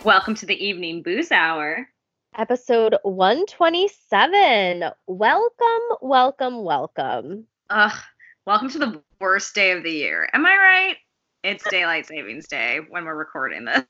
Welcome to the Evening Booze Hour. Episode 127. Welcome, welcome, welcome. Ugh, welcome to the worst day of the year. Am I right? It's Daylight Savings Day when we're recording this.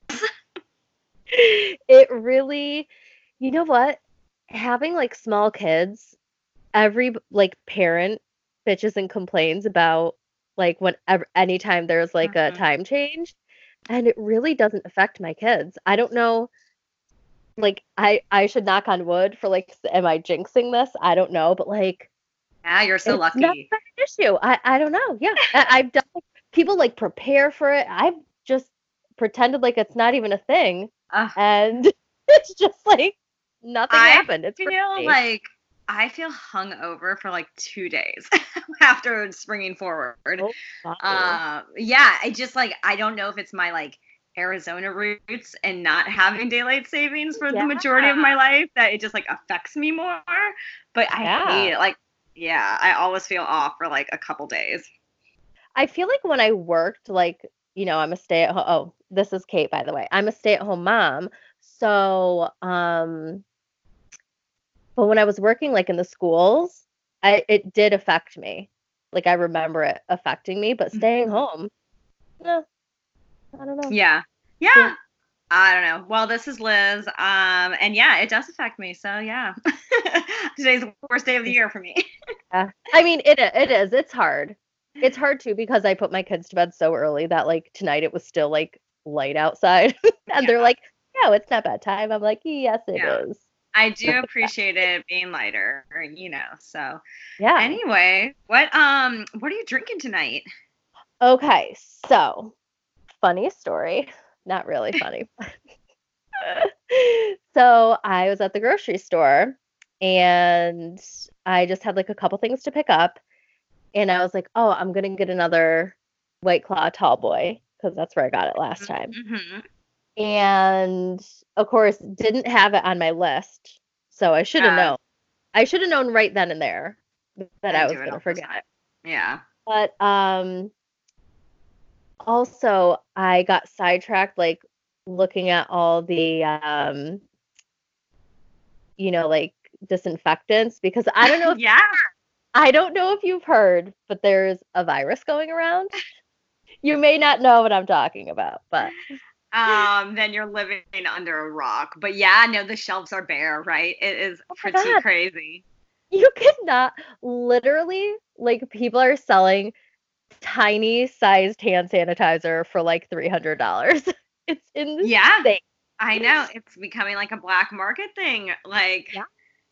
It really, you know what? Having like small kids, every like parent bitches and complains about like whenever anytime there's like a Mhm. time change, and it really doesn't affect my kids. I don't know, like I should knock on wood for like am I jinxing this? I don't know, but like Yeah, you're so it's not lucky. an issue. I don't know. Yeah. I've done like, people like prepare for it. I've just pretended like it's not even a thing. Ugh, And it's just like nothing I happened. It's feel crazy. like I feel hungover for like 2 days after springing forward. Oh, funny. Yeah, I just like I don't know if it's my like Arizona roots and not having daylight savings for the Yeah. majority of my life that it just like affects me more. But I hate Yeah. it. Like, yeah, I always feel off for like a couple days. I feel like when I worked, like, I'm a stay at home. Oh, this is Kate, by the way. I'm a stay at home mom. So, but when I was working like in the schools, it did affect me. Like I remember it affecting me, but staying Mhm. home, no, I don't know. Yeah. Yeah. Yeah. I don't know. Well, this is Liz. And yeah, it does affect me. So yeah. Today's the worst day of the year for me. Yeah. I mean, it is. It's hard. It's hard too because I put my kids to bed so early that like tonight it was still like light outside, and they're Yeah. like, "No, it's not bedtime." I'm like, "Yes, it Yeah. is." I do appreciate it being lighter, So Yeah. anyway, what are you drinking tonight? Okay. So, funny story. Not really funny. So, I was at the grocery store and I just had like a couple things to pick up, and I was like, "Oh, I'm gonna get another White Claw Tall Boy because that's where I got it last time." Mm-hmm. And of course, didn't have it on my list. So I should have Uh, known. I should have known right then and there that I I do was it going to all the forget time. it. Yeah. But also I got sidetracked like looking at all the like disinfectants because Yeah. I don't know if you've heard, but there's a virus going around. You may not know what I'm talking about, but Then you're living under a rock. But yeah, no, the shelves are bare, right? It is oh my pretty God, crazy. you cannot literally like people are selling tiny sized hand sanitizer for like $300. It's Yeah, insane. I know. It's becoming like a black market thing. Like, Yeah.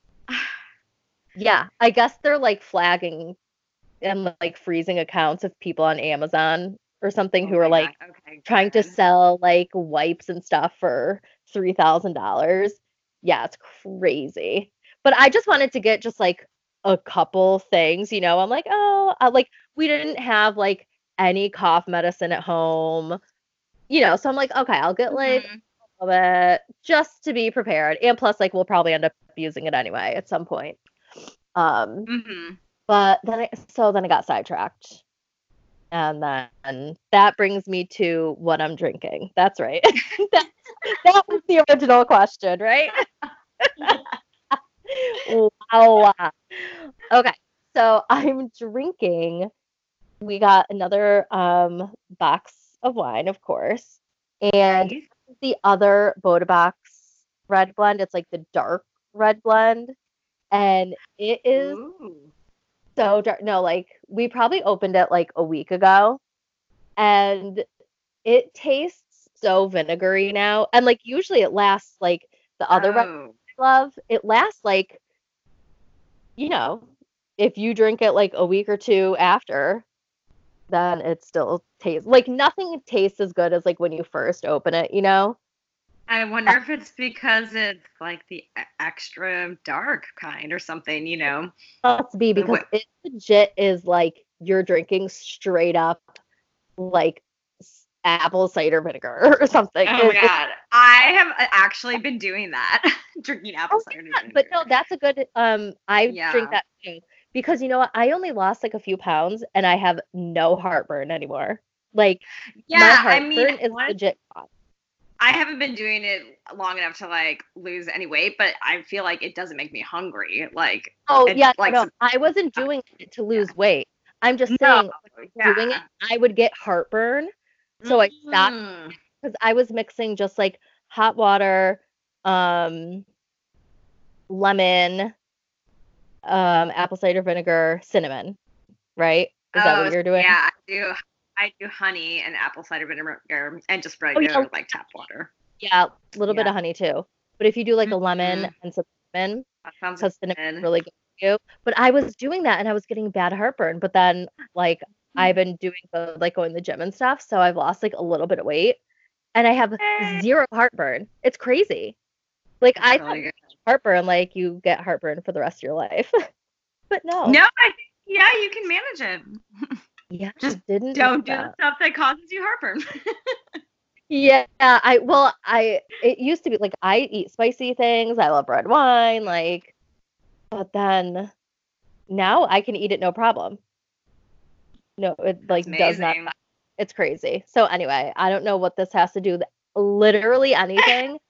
Yeah, I guess they're like flagging and like freezing accounts of people on Amazon or something oh who are my God. like Okay, trying to good. sell like wipes and stuff for $3,000. Yeah, it's crazy. But I just wanted to get just like a couple things, I'm like, oh, like we didn't have like any cough medicine at home, so I'm like, okay, I'll get like Hmm. a little bit just to be prepared. And plus, like, we'll probably end up using it anyway at some point. Um, Hmm. but then I got sidetracked. And then that brings me to what I'm drinking. That's right. that, that was the original question, right? Wow. Okay. So I'm drinking. We got another box of wine, of course. And Nice. the other Boda red blend, it's like the dark red blend. And it is Ooh. so dark. No, like we probably opened it like a week ago. And it tastes so vinegary now. And like usually it lasts like the other red Oh, I love, it lasts like, you know, if you drink it like a week or two after, then it still tastes like nothing tastes as good as like when you first open it. I wonder if it's because it's like the extra dark kind or something. Must be because What? it legit is like you're drinking straight up like apple cider vinegar or something. Oh my It's God. I have actually been doing that, drinking apple oh cider yeah, but no, vinegar. that's a good I drink Yeah. that too because you know what? I only lost like a few pounds and I have no heartburn anymore. Like my Yeah. I mean, heartburn is legit gone. I haven't been doing it long enough to like lose any weight, but I feel like it doesn't make me hungry. Like Oh, it yeah, like no, I wasn't doing it to yeah. lose weight. I'm just No, saying, when I was doing it, yeah. I would get heartburn. So I stopped Mm. because I was mixing just like hot water, um, lemon, apple cider vinegar, cinnamon, right? Is that what Oh, you're doing? yeah, I do. I do honey and apple cider vinegar and just Oh, yeah, regular like tap water. yeah, a little bit Yeah. of honey too. But if you do like a lemon Hmm. and some cinnamon, That sounds because cinnamon's good. really good for you. But I was doing that and I was getting bad heartburn. But then like I've been doing the like going to the gym and stuff, so I've lost like a little bit of weight and I have Eh, zero heartburn. It's crazy. Like that's I really thought good. heartburn, like you get heartburn for the rest of your life. But No, no. I think yeah, you can manage it. Yeah, Just didn't know don't do the that. stuff that causes you heartburn. Yeah, I it used to be like I eat spicy things. I love red wine, like, but then now I can eat it no problem. No, it That's like does not. amazing. It's crazy. So anyway, I don't know what this has to do with literally anything.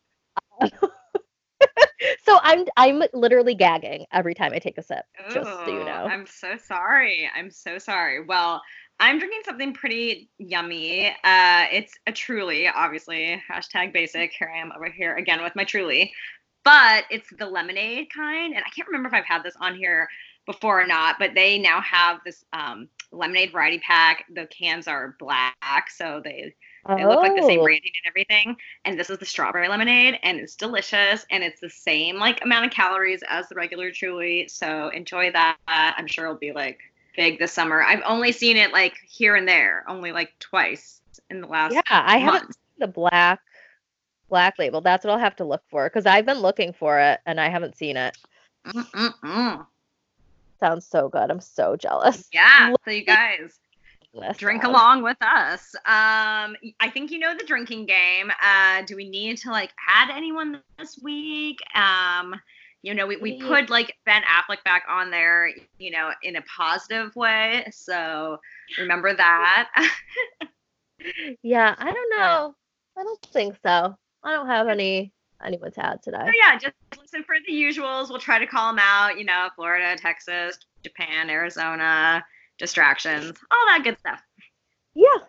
So I'm literally gagging every time I take a sip, just so you Oh, know. I'm so sorry. I'm so sorry. Well, I'm drinking something pretty yummy. It's a Truly, obviously. Hashtag basic. Here I am over here again with my Truly. But it's the lemonade kind, and I can't remember if I've had this on here before or not. But they now have this lemonade variety pack. The cans are black, so they look like the same Oh, branding and everything. And this is the strawberry lemonade, and it's delicious, and it's the same like amount of calories as the regular Truly. So enjoy that. I'm sure it'll be like big this summer. I've only seen it like here and there, only like twice in the yeah, last I haven't month. seen the black label. That's what I'll have to look for because I've been looking for it and I haven't seen it. Mm-mm-mm. Sounds so good. I'm so jealous. Yeah, Literally so you guys this drink down. along with us. I think you know the drinking game. Do we need to like add anyone this week? We Maybe- put like Ben Affleck back on there, in a positive way. So remember that. Yeah, I don't know. I don't think so. I don't have anyone to add So today. yeah, just listen for the usuals. We'll try to call them out. Florida, Texas, Japan, Arizona, distractions, all that good stuff. Yeah.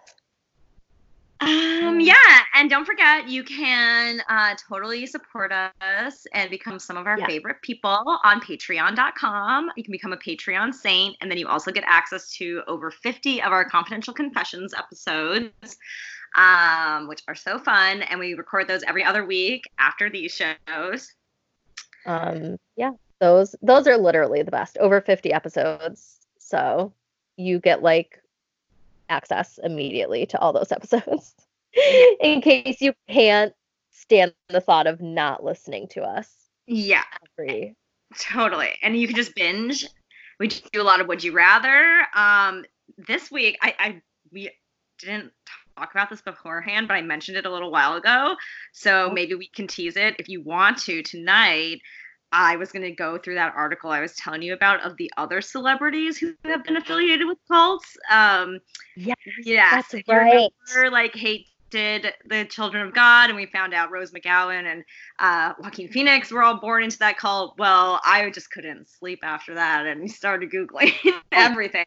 Yeah, and don't forget, you can totally support us and become some of our Yeah. favorite people on patreon.com. You can become a Patreon saint, and then you also get access to over 50 of our confidential confessions episodes, which are so fun. And we record those every other week after these shows. Yeah. Those are literally the best. Over 50 episodes. So you get like access immediately to all those episodes. In case you can't stand the thought of not listening to us. Yeah, Free. totally. And you can just binge. We do a lot of Would You Rather. This week, we didn't talk about this beforehand, but I mentioned it a little while ago. So maybe we can tease it if you want to tonight. I was going to go through that article I was telling you about of the other celebrities who have been affiliated with cults. Yes, Yes, that's if you right. remember, like hated the Children of God, and we found out Rose McGowan and Joaquin Phoenix were all born into that cult. Well, I just couldn't sleep after that, and started googling everything.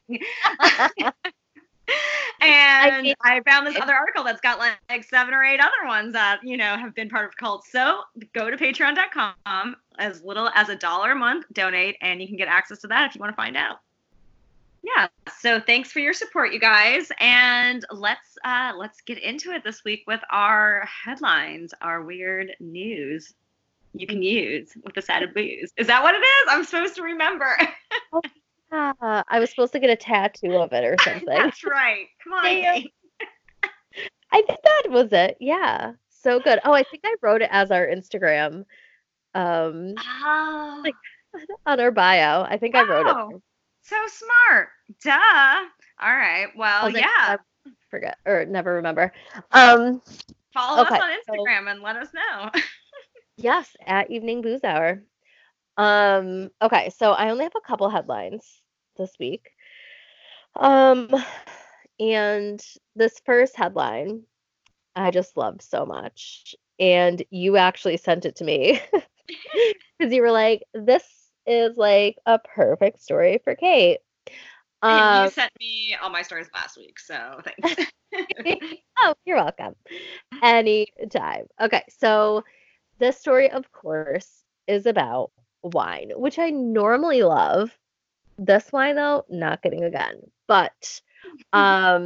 And I found this other article that's got like 7 or 8 other ones that have been part of cults. So go to patreon.com, as little as $1 a month, donate, and you can get access to that if you want to find out. Yeah, so thanks for your support, you guys, and let's get into it this week with our headlines, our weird news you can use with a side of booze. Is that what it is? I'm supposed to remember. Oh, yeah. I was supposed to get a tattoo of it or something. That's right. Come on, Damn. Kate. I think that was it. Yeah. So good. Oh, I think I wrote it as our Instagram Oh, like on our bio. I think I wrote it. wow. So smart. Duh. All right. Well, I'll yeah. forget or never remember. Follow us Okay. on Instagram and let us know. Yes, at Evening Booze Hour. Okay, so I only have a couple headlines this week. Um, and this first headline I just loved so much. and you actually sent it to me because you were like, "This is like a perfect story for Kate." And you sent me all my stories last week, so thanks. Oh, you're welcome. Anytime. Okay, so this story, of course, is about wine, which I normally love. This wine, though, not getting again. But um,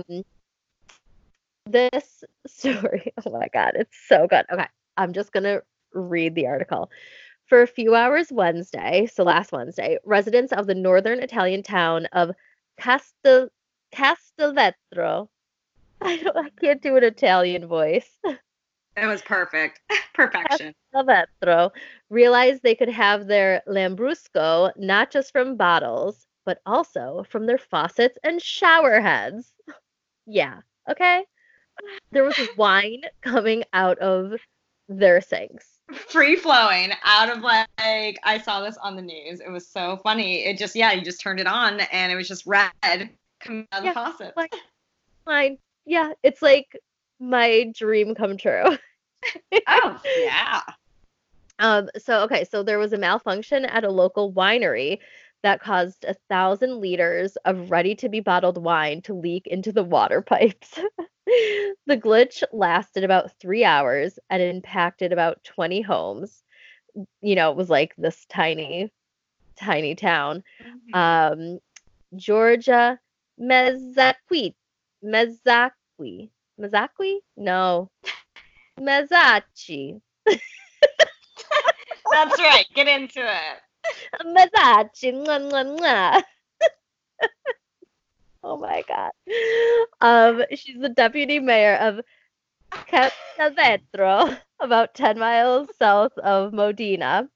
this story, oh my God, it's so good. Okay, I'm just gonna read the article. For a few hours Wednesday, so last Wednesday, residents of the northern Italian town of Castel Castelvetro. I can't do an Italian voice. It was perfect. Perfection. Castelvetro realized they could have their Lambrusco not just from bottles, but also from their faucets and shower heads. Yeah, okay? There was wine coming out of their sinks. Free flowing out of like, I saw this on the news. It was so funny. It just, yeah, you just turned it on and it was just red coming out of the faucet. Wine. Yeah, it's like my dream come true. Oh, yeah. So there was a malfunction at a local winery that caused 1,000 liters of ready-to-be bottled wine to leak into the water pipes. The glitch lasted about 3 hours and impacted about 20 homes. It was like this tiny, tiny town. Georgia Mezzacqui. Mezzacqui. Mezzacqui? No. Mezzacci. That's right. Get into it. Mezzacci. Mwah, mwah, mwah. Oh my God. She's the deputy mayor of Castelvetro, about 10 miles south of Modena.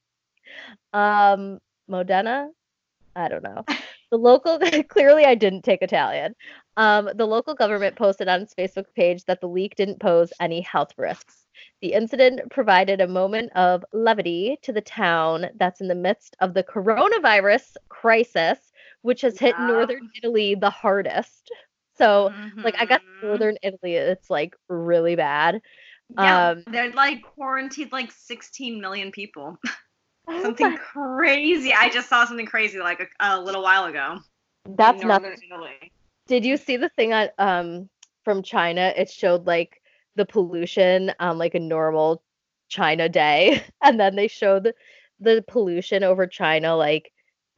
Modena? I don't know. The local, clearly I didn't take Italian. The local government posted on its Facebook page that the leak didn't pose any health risks. The incident provided a moment of levity to the town that's in the midst of the coronavirus crisis, which has hit northern Italy the hardest. So, like, I guess northern Italy, it's like really bad. Yeah, they're like quarantined like 16 million people. Something crazy. I just saw something crazy like a little while ago. That's northern Italy. Did you see the thing on from China? It showed like the pollution on like a normal China day, and then they showed the pollution over China like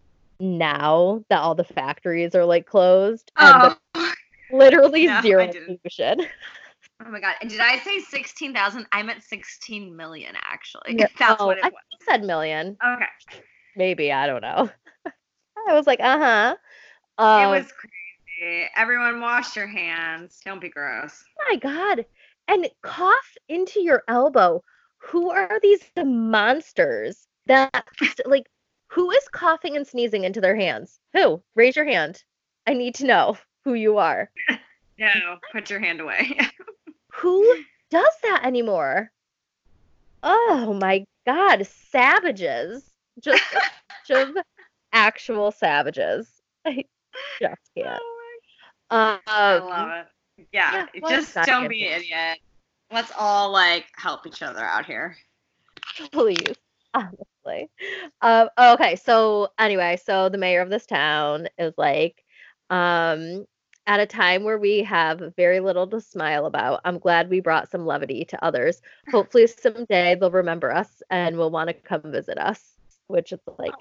now that all the factories are like closed, and literally zero pollution. Oh my God. And did I say 16,000? I meant 16 million, actually. Yeah. That's what it was. I said million. Okay. Maybe. I don't know. I was like, It was crazy. Everyone wash your hands. Don't be gross. My God. And cough into your elbow. Who are these monsters that, like, who is coughing and sneezing into their hands? Who? Raise your hand. I need to know who you are. No, put your hand away. Who does that anymore? Oh my God, savages. Just of actual savages. I just can't. I love it. Yeah, just don't be an idiot. Let's all like help each other out here. Please, honestly. Okay, so anyway, so the mayor of this town is like, at a time where we have very little to smile about, I'm glad we brought some levity to others. Hopefully someday they'll remember us and will want to come visit us, which is like,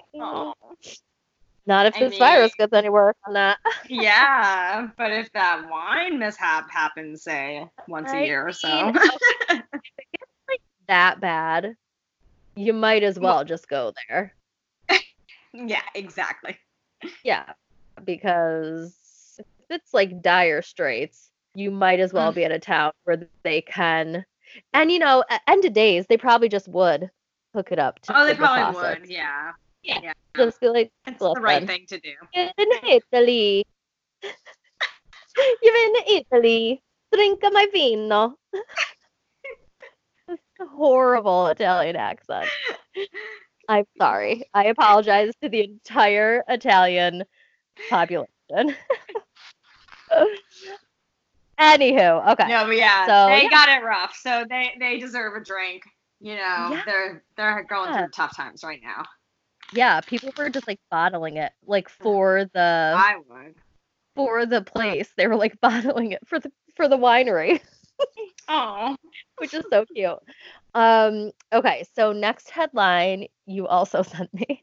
not if this virus gets any worse than that. Yeah, but if that wine mishap happens, say, once a year or so. If it gets like that bad, you might as well just go there. Yeah, exactly. Yeah, because if it's like dire straits, you might as well be in a town where they can, and at end of days, they probably just would hook it up to they probably would, yeah. Yeah. Just be like, it's the right thing to do. You're in Italy. You're in Italy. Drink my vino. Horrible Italian accent. I'm sorry. I apologize to the entire Italian population. Anywho, okay. No, but yeah, So, they yeah. got it rough. So they deserve a drink. You know, Yeah. they're going through tough times right now. Yeah, people were just like bottling it, like for the I would. place. They were like bottling it for the winery, Oh. which is so cute. Okay, so next headline you also sent me.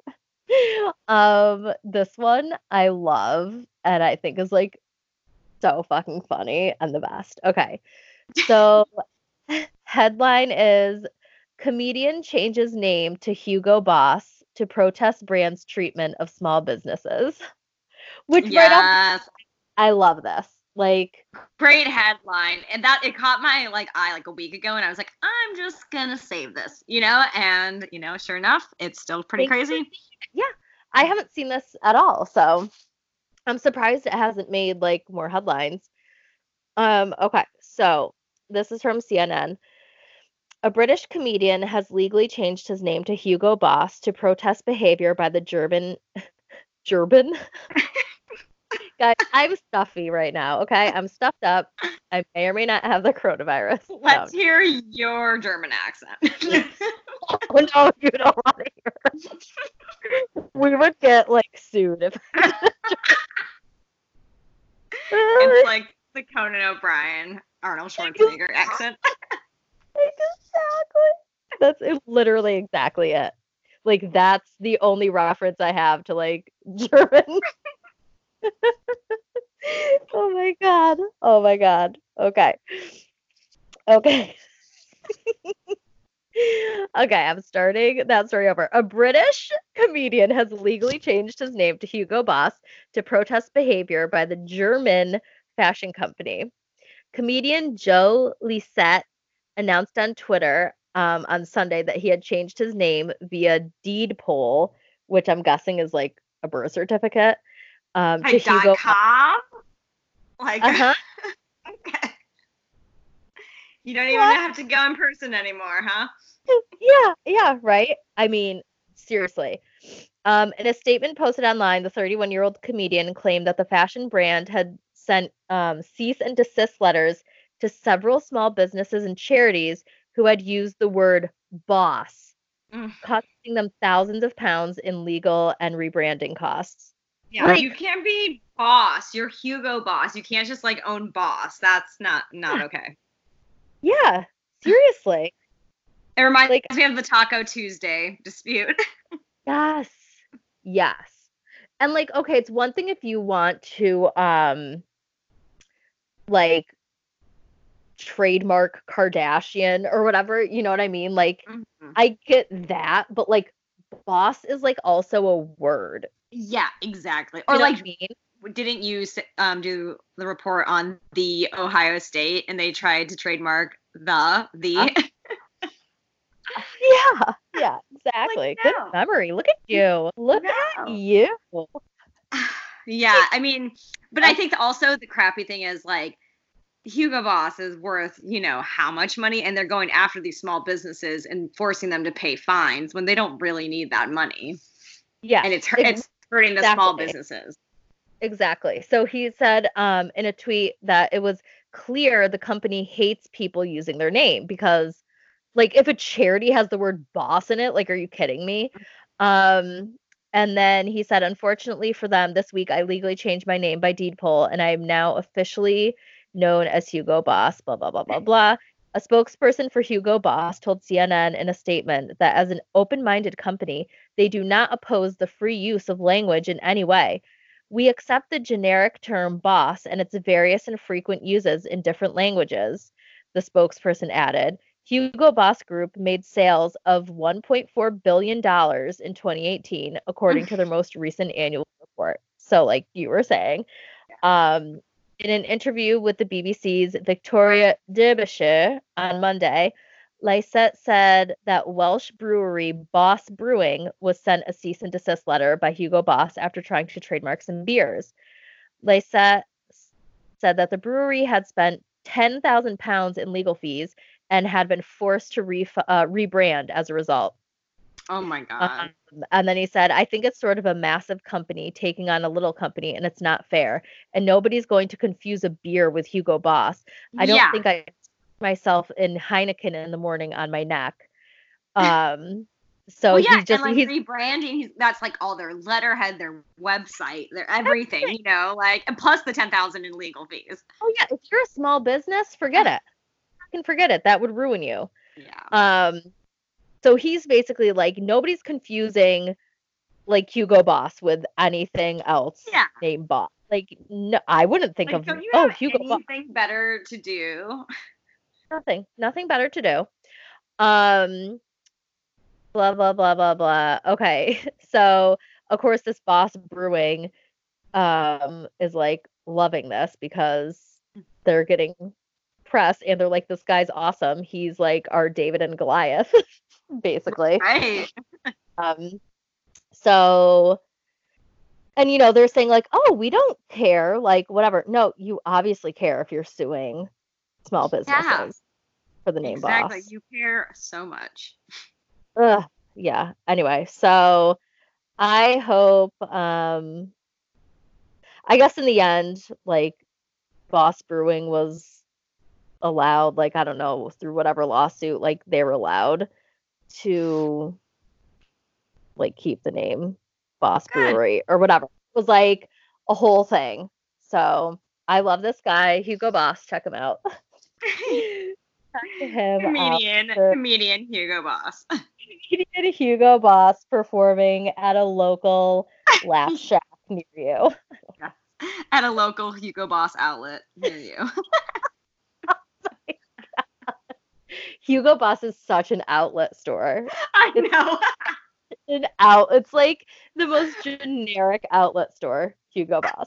This one I love and I think is like so fucking funny and the best. Okay. So headline is comedian changes name to Hugo Boss to protest brand's treatment of small businesses. Which right off, Yes. I love this. Like, Great headline. And that it caught my eye like a week ago, and I was like, I'm just gonna save this, and sure enough, it's still pretty crazy. Yeah. I haven't seen this at all, so I'm surprised it hasn't made like more headlines. Okay, so this is from CNN. A British comedian has legally changed his name to Hugo Boss to protest behavior by the German. Guys, I'm stuffy right now, okay? I'm stuffed up. I may or may not have the coronavirus. Let's hear your German accent. Oh no, you don't want to hear. We would get like sued if It's like the Conan O'Brien, Arnold Schwarzenegger accent. Exactly. That's literally exactly it. Like that's the only reference I have to like German. Oh my god. Oh my god. Okay. Okay. Okay, I'm starting that story over. A British comedian has legally changed his name to Hugo Boss to protest behavior by the German fashion company. Comedian Joe Lisette announced on Twitter on Sunday that he had changed his name via deed poll, which I'm guessing is like a birth certificate, to Hugo. .com? Like, Uh-huh. Okay. You don't even have to go in person anymore, huh? Yeah, right. I mean, seriously. In a statement posted online, the 31-year-old comedian claimed that the fashion brand had sent cease and desist letters to several small businesses and charities who had used the word boss, costing them thousands of pounds in legal and rebranding costs. Yeah, like, you can't be Boss. You're Hugo Boss. You can't just like own Boss. That's not okay. Yeah, seriously. It reminds me of the Taco Tuesday dispute. Yes. And like, okay, it's one thing if you want to like trademark Kardashian or whatever, you know what I mean? Like, I get that, but like boss is like also a word. Yeah, exactly. Or like, didn't you do the report on the Ohio State and they tried to trademark the? Yeah, exactly. Like, no. Good memory. Look at you. Look at you. Yeah, I mean, but I think also the crappy thing is like Hugo Boss is worth, how much money, and they're going after these small businesses and forcing them to pay fines when they don't really need that money. Yeah. And it's hurting the small businesses. Exactly. So he said in a tweet that it was clear the company hates people using their name because like if a charity has the word boss in it, like, are you kidding me? And then he said, unfortunately for them, this week I legally changed my name by deed poll and I am now officially known as Hugo Boss, blah, blah, blah, blah, blah. A spokesperson for Hugo Boss told CNN in a statement that as an open-minded company, they do not oppose the free use of language in any way. We accept the generic term boss and its various and frequent uses in different languages, the spokesperson added. Hugo Boss Group made sales of $1.4 billion in 2018, according to their most recent annual report. So, like you were saying, in an interview with the BBC's Victoria Derbyshire on Monday, Lysette said that Welsh brewery Boss Brewing was sent a cease and desist letter by Hugo Boss after trying to trademark some beers. Lysette said that the brewery had spent £10,000 in legal fees and had been forced to rebrand as a result. Oh my Um, God. and then he said, I think it's sort of a massive company taking on a little company, and it's not fair. And nobody's going to confuse a beer with Hugo Boss. I don't Yeah. think I myself in Heineken in the morning on my neck. So Well, yeah, he's and just like he's rebranding, that's like all their letterhead, their website, their everything, like, and plus the 10,000 in legal fees. oh yeah, if you're a small business, forget it. You can forget it. That would ruin you. Yeah. Um, so he's basically like nobody's confusing like Hugo Boss with anything else Yeah. named Boss. Like no, I wouldn't think Like, of don't you oh have Hugo Boss. anything better to do? Nothing better to do. Um, blah blah blah blah blah. Okay, so of course this Boss Brewing is like loving this because they're getting press and they're like this guy's awesome. He's like our David and Goliath basically. Right. Um, so and they're saying like, "Oh, we don't care, like whatever." No, you obviously care if you're suing small Yeah, businesses for the name exactly. Boss. You care so much. Ugh, yeah. Anyway, so I hope I guess in the end, like Boss Brewing was allowed, like I don't know, through whatever lawsuit, like they were allowed to like keep the name Boss Good. Brewery or whatever. It was like a whole thing. So I love this guy, Hugo Boss. Check him out. Check him out. Comedian Hugo Boss. Comedian Hugo Boss performing at a local laugh shack near you. Yeah. At a local Hugo Boss outlet near you. Hugo Boss is such an outlet store. I know. It's like the most generic outlet store, Hugo Boss.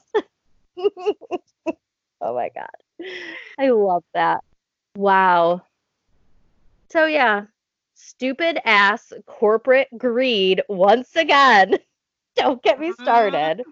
Oh my god. I love that. Wow. So yeah, stupid ass corporate greed once again. Don't get me started.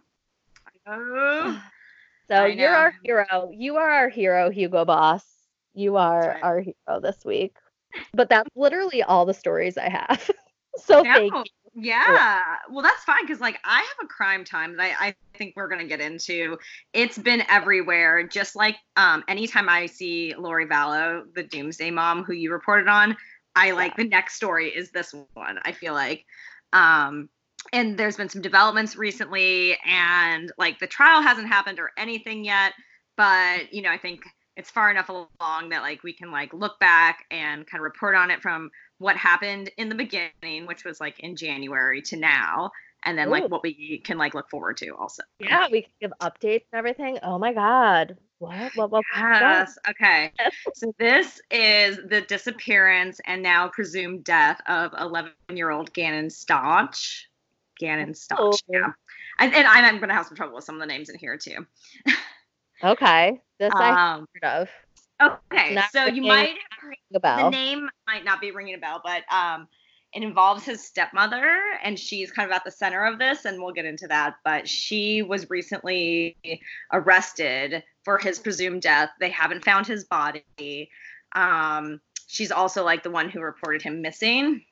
Oh, So I you're know. our hero. You are our hero, Hugo Boss. You That's are right. our hero this week. But that's literally all the stories I have. So No, thank you. yeah. Well, that's fine because, like, I have a crime time that I think we're gonna get into. It's been everywhere. Just like anytime I see Lori Vallow, the Doomsday Mom, who you reported on, I like the next story is this one. I feel like, um, and there's been some developments recently, and like the trial hasn't happened or anything yet, but I think it's far enough along that like we can like look back and kind of report on it from what happened in the beginning, which was like in January to now, and then like Ooh, what we can like look forward to also. yeah, we can give updates and everything. Oh my God. What? Yes. Okay. So this is the disappearance and now presumed death of 11-year-old Gannon Stotch. Gannon Oh, Stotch. Yeah. And I'm going to have some trouble with some of the names in here too. okay. This I Um, heard of. okay. Not So you ringing might a the bell. name might not be ringing a bell, but it involves his stepmother, and she's kind of at the center of this, and we'll get into that. But she was recently arrested for his presumed death. They haven't found his body. She's also like the one who reported him missing.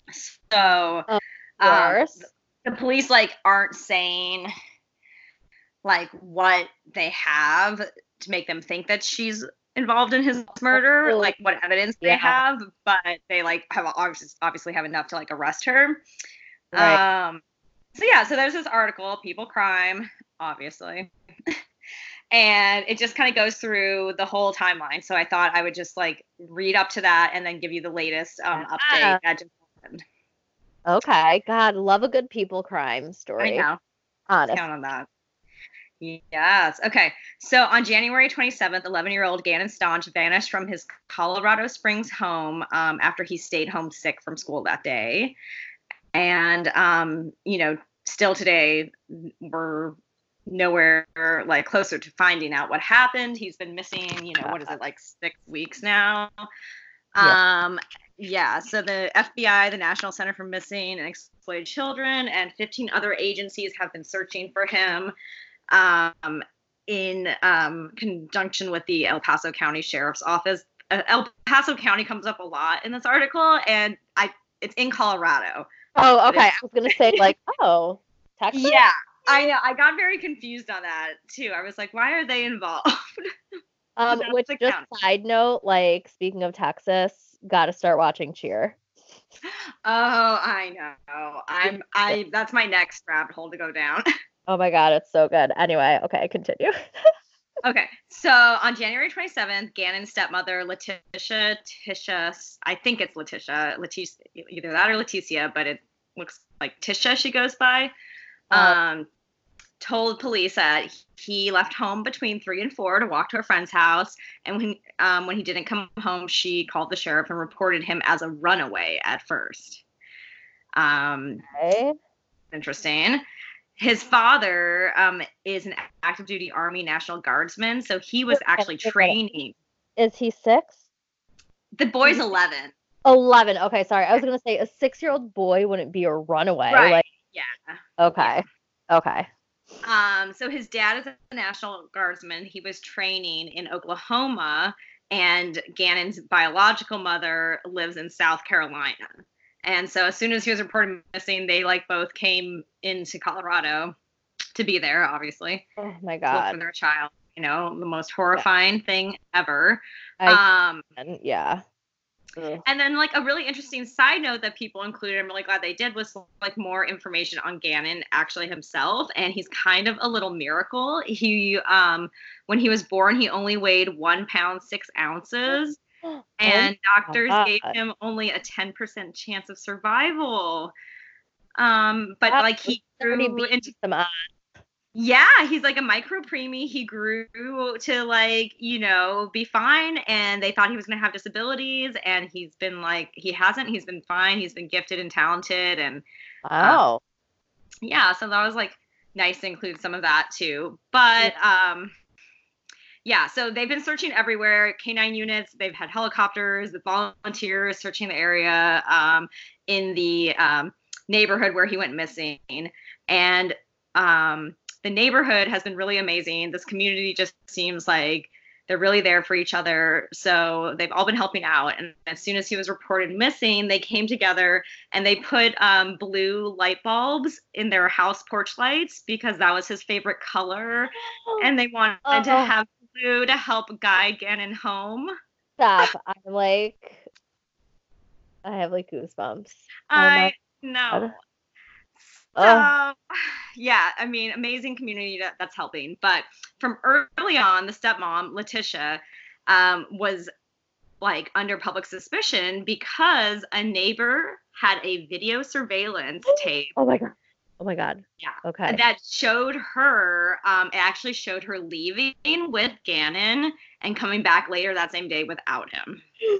So Of um, course. the police like aren't saying like what they have to make them think that she's involved in his murder, Oh, like what evidence they yeah. have, but they like have obviously have enough to like arrest her. Right. So yeah, so there's this article, People Crime, obviously. And it just kind of goes through the whole timeline. So I thought I would just like read up to that and then give you the latest update Yeah. that just happened. Okay. God, love a good people crime I story. know. Let's Honest. count on that. Yes. Okay. So on January 27th, 11-year-old Gannon Staunch vanished from his Colorado Springs home after he stayed home sick from school that day. And, still today, we're nowhere like closer to finding out what happened. He's been missing, what is it, like 6 weeks now? Yeah. Yeah, so the FBI, the National Center for Missing and Exploited Children, and 15 other agencies have been searching for him in conjunction with the El Paso County Sheriff's Office. El Paso County comes up a lot in this article, and it's in Colorado. Oh, But okay. I was gonna say like, oh, Texas? yeah, I know. I got very confused on that too. I was like, why are they involved? But that's Which the just county. side note, like speaking of Texas, gotta start watching Cheer. Oh, I know. I that's my next rabbit hole to go down. Oh my God, it's so good. Anyway, okay, continue. Okay, so on January 27th, Gannon's stepmother, Tisha, I think it's Letitia, either that or Leticia, but it looks like Tisha she goes by, Um, um, told police that he left home between 3 and 4 to walk to a friend's house, and when he didn't come home, she called the sheriff and reported him as a runaway at first. okay. Interesting. His father is an active duty Army National Guardsman, so he was Okay, actually wait a minute. training. Is he 6? The boy's 11. 11. Okay, sorry. I was gonna say a 6-year-old boy wouldn't be a runaway. Right. Like, Yeah. Yeah. okay. Okay. So his dad is a National Guardsman. He was training in Oklahoma, and Gannon's biological mother lives in South Carolina. And so as soon as he was reported missing, they like both came into Colorado to be there, obviously, Oh my to look for God. their child. The most Yeah. horrifying thing ever. I Um, can. Yeah. Ugh. and then like a really interesting side note that people included, I'm really glad they did, was like more information on Gannon actually himself, and he's kind of a little miracle. He when he was born, he only weighed 1 pound 6 ounces, Oh and my doctors gave God. him only a 10% chance of survival. But That like was he 30 grew beats into, some odds. yeah, he's like a micro preemie. He grew to like, be fine. And they thought he was going to have disabilities. And he's been like, he hasn't. He's been fine. He's been gifted and talented. And uh, Wow. yeah, so that was like nice to include some of that too. But yeah, so they've been searching everywhere. Canine units, they've had helicopters, the volunteers searching the area in the neighborhood where he went missing. And the neighborhood has been really amazing. This community just seems like they're really there for each other. So they've all been helping out. And as soon as he was reported missing, they came together and they put blue light bulbs in their house porch lights because that was his favorite color. And they wanted to Oh, have blue to help Guy Gannon home. stop. I have like goosebumps. Oh my I know. God. Oh, So, yeah, I mean, amazing community that's helping. But from early on, the stepmom, Letitia, was like under public suspicion because a neighbor had a video surveillance tape. oh my God. Oh my God. Yeah, Okay. that showed her. It actually showed her leaving with Gannon and coming back later that same day without him.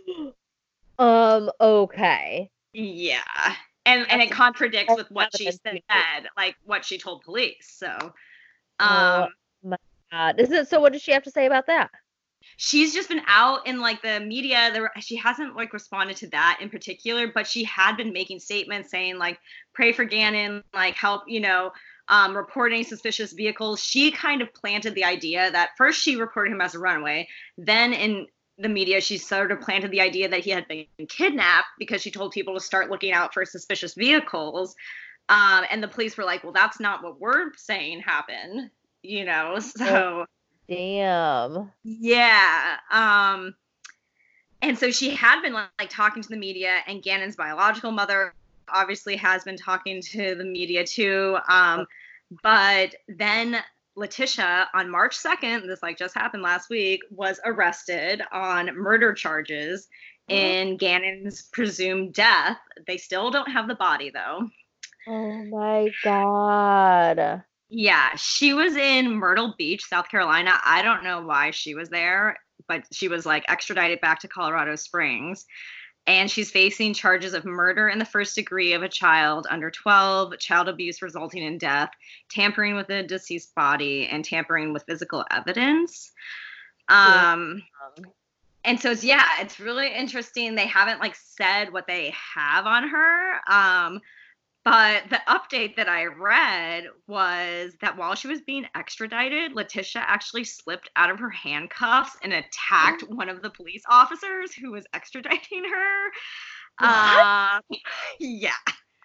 Okay. Yeah. And it contradicts with what she Evidence you said, need. like what she told police. So, Oh my God. So what does she have to say about that? she's just been out in like the media. She hasn't like responded to that in particular, but she had been making statements saying like, pray for Gannon, like help, reporting suspicious vehicles. She kind of planted the idea that first she reported him as a runaway, then in the media she sort of planted the idea that he had been kidnapped because she told people to start looking out for suspicious vehicles. And the police were like, well, that's not what we're saying happened, Oh, so damn. yeah. And so she had been like talking to the media, and Gannon's biological mother obviously has been talking to the media too. But then Letitia on March 2nd, this like just happened last week, was arrested on murder charges in Gannon's presumed death. They still don't have the body though. Oh my God. Yeah, she was in Myrtle Beach, South Carolina. I don't know why she was there, but she was like extradited back to Colorado Springs. And she's facing charges of murder in the first degree of a child under 12, child abuse resulting in death, tampering with a deceased body, and tampering with physical evidence. Damn. And so it's really interesting. They haven't like said what they have on her. But the update that I read was that while she was being extradited, Letitia actually slipped out of her handcuffs and attacked one of the police officers who was extraditing her. What? Yeah.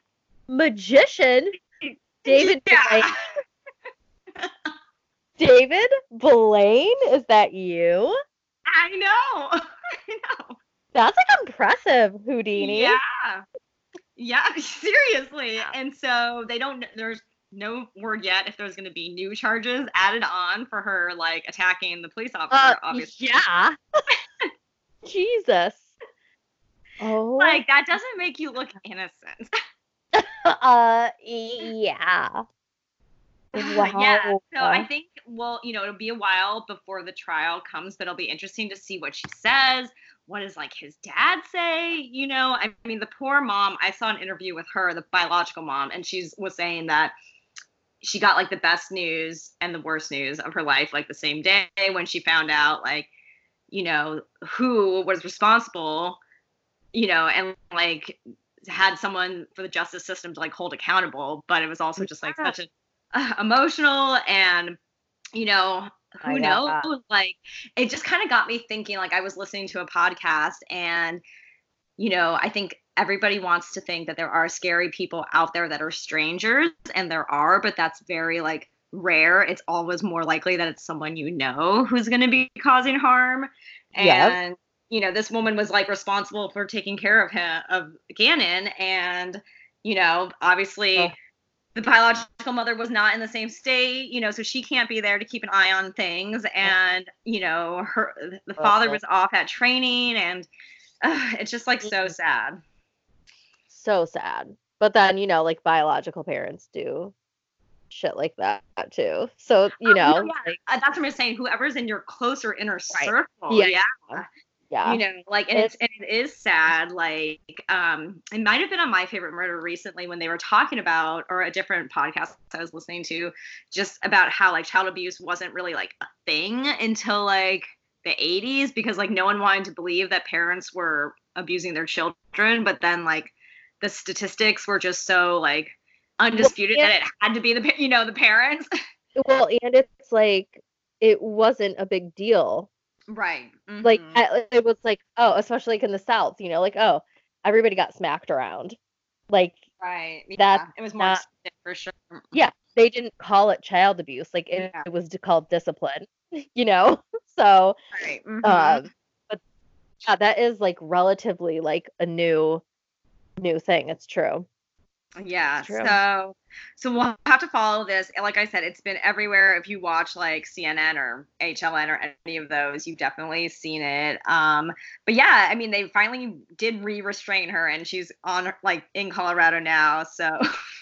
magician David Blaine. Yeah. David Blaine, is that you? I know. I know. That's like impressive, Houdini. Yeah. Yeah, seriously. And so there's no word yet if there's going to be new charges added on for her, like, attacking the police officer, obviously. Yeah. Jesus. Oh. Like, that doesn't make you look innocent. Yeah. Wow. Yeah. So I think, well, it'll be a while before the trial comes, but it'll be interesting to see what she says. What does, like, his dad say? I mean, the poor mom, I saw an interview with her, the biological mom, and she was saying that she got, like, the best news and the worst news of her life, like, the same day when she found out, like, who was responsible, and, like, had someone for the justice system to, like, hold accountable. But it was also just, like, such a emotional, and who knows, like, it just kind of got me thinking. Like, I was listening to a podcast, and I think everybody wants to think that there are scary people out there that are strangers, and there are, but that's very, like, rare. It's always more likely that it's someone who's going to be causing harm. And this woman was, like, responsible for taking care of Gannon, and obviously the biological mother was not in the same state, so she can't be there to keep an eye on things. And, the father was off at training, and it's just, like, so sad. So sad. But then, like, biological parents do shit like that too. So, yeah. like, That's what I'm saying. Whoever's in your closer inner circle. Yeah. Like, and it is sad. Like, it might have been on My Favorite Murder recently when they were talking about, or a different podcast I was listening to, just about how, like, child abuse wasn't really, like, a thing until, like, the 80s, because, like, no one wanted to believe that parents were abusing their children. But then, like, the statistics were just so, like, undisputed that it had to be the parents. Well, and it's like, it wasn't a big deal. Right. Mm-hmm. Like, it was like, oh, especially, like, in the South, like, oh, everybody got smacked around. Like, right. Yeah. It was more for sure. Yeah. They didn't call it child abuse. Like, it was called discipline, So, right. Mm-hmm. But yeah, that is, like, relatively, like, a new thing. It's true. Yeah. So we'll have to follow this. Like I said, it's been everywhere. If you watch, like, CNN or HLN or any of those, you've definitely seen it. But yeah, I mean, they finally did restrain her, and she's on, like, in Colorado now. So,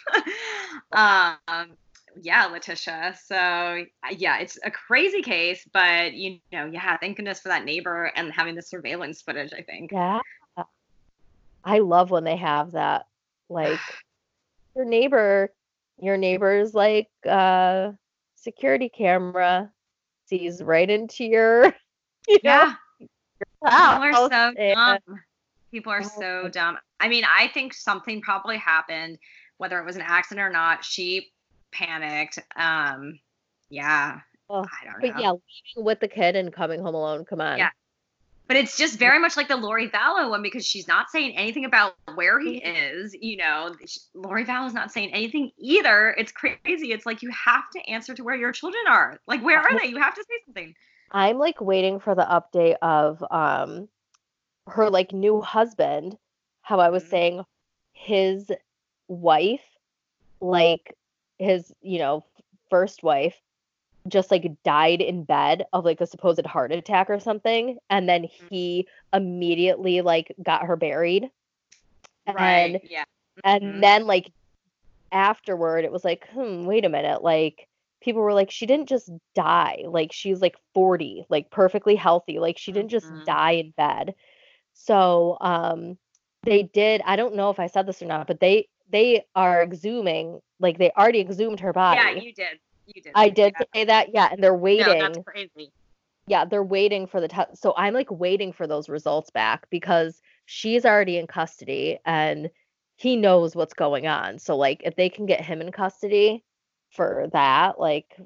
yeah, Letitia. So yeah, it's a crazy case, but thank goodness for that neighbor and having the surveillance footage, I think. Yeah. I love when they have that, like, your neighbor's, like, security camera sees right into your, yeah. People are so dumb. People are so dumb. I mean, I think something probably happened, whether it was an accident or not. She panicked. Yeah. I don't know. But yeah, leaving with the kid and coming home alone. Come on. Yeah. But it's just very much like the Lori Vallow one, because she's not saying anything about where he is. Lori Vallow's not saying anything either. It's crazy. It's like, you have to answer to where your children are. Like, where are they? You have to say something. I'm, like, waiting for the update of her, like, new husband. How I was saying, his wife, like, his first wife, just, like, died in bed of, like, a supposed heart attack or something, and then he immediately, like, got her buried. Right. Yeah. And then, like, afterward, it was like, wait a minute, like, people were like, she didn't just die, like, she's, like, 40, like, perfectly healthy, like, she didn't just die in bed. So they did, I don't know if I said this or not, but they are exhuming, like, they already exhumed her body. Yeah, you did. I did say that, yeah, and they're waiting. No, that's crazy. Yeah, they're waiting for the test. So I'm, like, waiting for those results back, because she's already in custody and he knows what's going on. So, like, if they can get him in custody for that, like,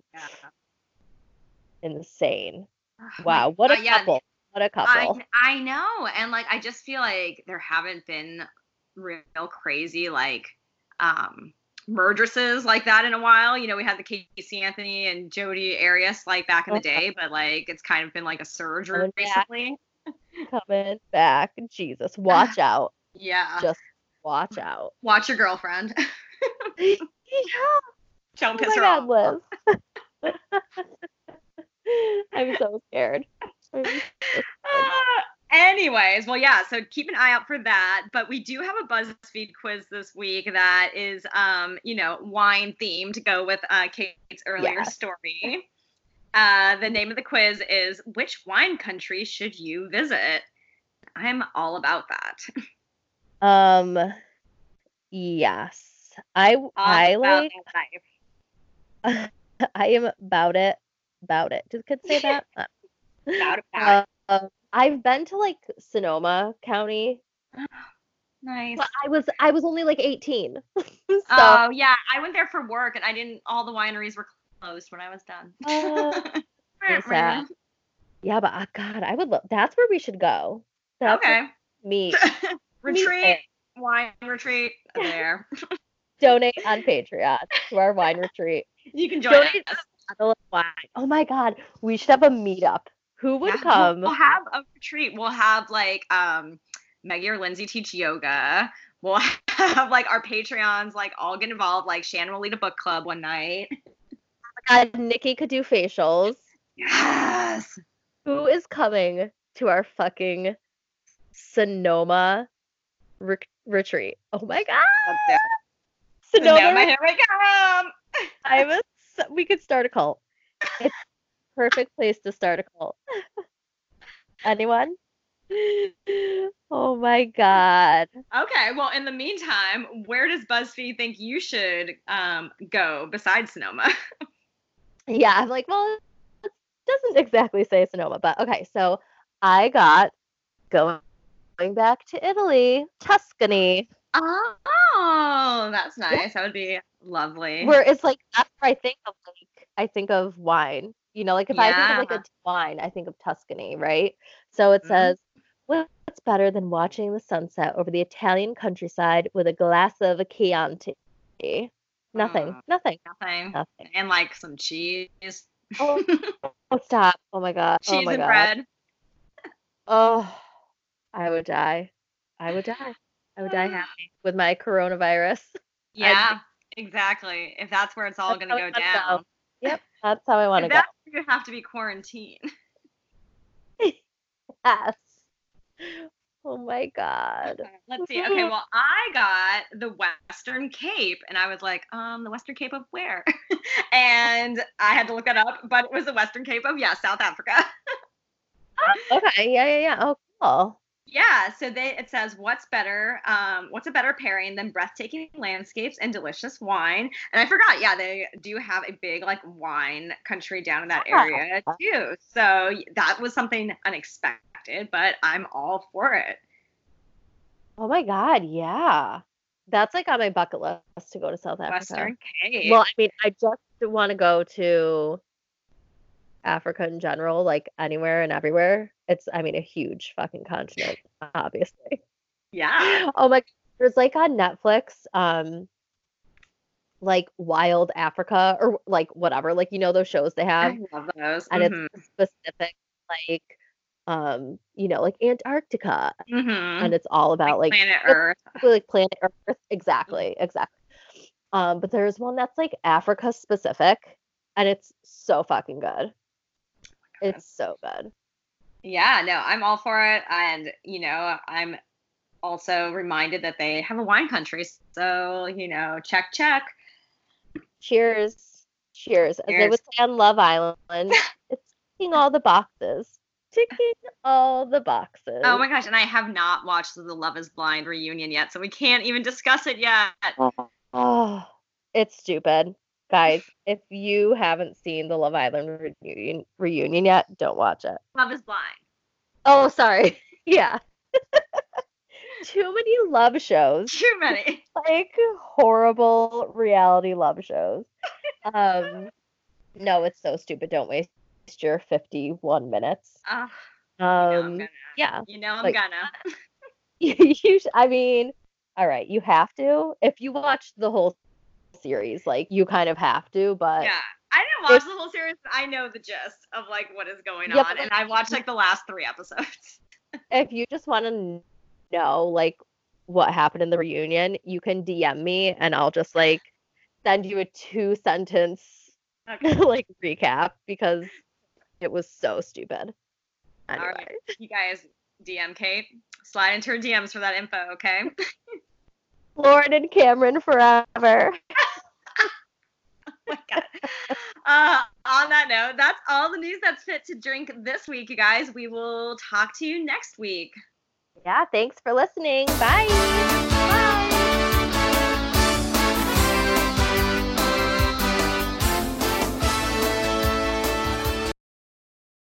insane. Wow, what a couple. What a couple. I know. And, like, I just feel like there haven't been real crazy, like, murderesses like that in a while. You know, we had the Casey Anthony and Jodi Arias like back in the day, but like it's kind of been like a surge recently. Coming back. Jesus, watch out. Yeah. Just watch out. Watch your girlfriend. Yeah. Don't piss her off. Liz. I'm so scared. Anyways, well, yeah, so keep an eye out for that. But we do have a BuzzFeed quiz this week that is, wine themed to go with Kate's earlier story. The name of the quiz is, which wine country should you visit? I'm all about that. Yes. I like I am about it. Did kids say that? About it. I've been to like Sonoma County. Nice. But I was only like 18. So, oh yeah, I went there for work and all the wineries were closed when I was done. Sad. Yeah, but God, I would love. That's where we should go. That's okay. Me. Retreat. Wine retreat there. Donate on Patreon to our wine retreat. You can join us. A bottle of wine. Oh my God, we should have a meetup. Who would come? We'll have a retreat. We'll have like Maggie or Lindsay teach yoga. We'll have like our Patreons like all get involved. Like Shannon will lead a book club one night. Oh my God, Nikki could do facials. Yes. Who is coming to our fucking Sonoma retreat? Oh my God. Sonoma, here we come. We could start a cult. It's a perfect place to start a cult. Anyone? Oh my God. Okay, well, in the meantime, where does BuzzFeed think you should go besides Sonoma? Yeah, I'm like, well, it doesn't exactly say Sonoma, but okay, so I got going back to Italy, Tuscany. Oh, that's nice. Yeah. That would be lovely. Where it's like, that's where I think of wine. You know, like if I think of like a wine, I think of Tuscany, right? So it says, what's better than watching the sunset over the Italian countryside with a glass of Chianti? Nothing. And like some cheese. Oh, stop. Oh my God. Cheese and God. bread. Oh, I would die happy with my coronavirus. Yeah, exactly. If that's where it's all going to go down. Yep, that's how I want to go. That's where you have to be quarantined. Yes. Oh my God. Let's see. Okay, well, I got the Western Cape, and I was like, the Western Cape of where? And I had to look it up, but it was the Western Cape of, South Africa. Okay, yeah. Oh, cool. Yeah, so it says, what's a better pairing than breathtaking landscapes and delicious wine? And I forgot, they do have a big like wine country down in that area too. So that was something unexpected, but I'm all for it. Oh my God, yeah. That's like on my bucket list to go to South Africa. Western Cape. Well, I mean, I just want to go to Africa in general, like anywhere and everywhere. It's, I mean, a huge fucking continent, obviously. Yeah. Oh my, there's like on Netflix, like Wild Africa or like whatever, like, you know, those shows they have. I love those. And it's specific, like, like Antarctica. And it's all about like Planet Earth. Like Planet Earth. Exactly. But there's one that's like Africa specific, and it's so fucking good. It's so good. Yeah, no, I'm all for it. And, I'm also reminded that they have a wine country. So, check. Cheers. As they would say on Love Island, it's ticking all the boxes. Oh my gosh. And I have not watched the Love is Blind reunion yet, so we can't even discuss it yet. Oh, it's stupid. Guys, if you haven't seen the Love Island reunion yet, don't watch it. Love is Blind. Oh, sorry. Yeah. Too many love shows. Too many. Like horrible reality love shows. No, it's so stupid. Don't waste your 51 minutes. Yeah. I'm gonna. I mean, all right, you have to. If you watch the whole series, like you kind of have to, but Yeah. I didn't watch the whole series, but I know the gist of like what is going yeah, on. but, And like, I watched like the last 3 episodes. if you just want to know like what happened in the reunion, you can DM me and I'll just like send you a 2-sentence Okay. like recap because it was so stupid. Anyway. All right. You guys DM Kate. Slide into her DMs for that info, okay? Lauren and Cameron forever. Oh my God. On that note, that's all the news that's fit to drink this week, you guys. We will talk to you next week. Yeah, thanks for listening. Bye. Bye.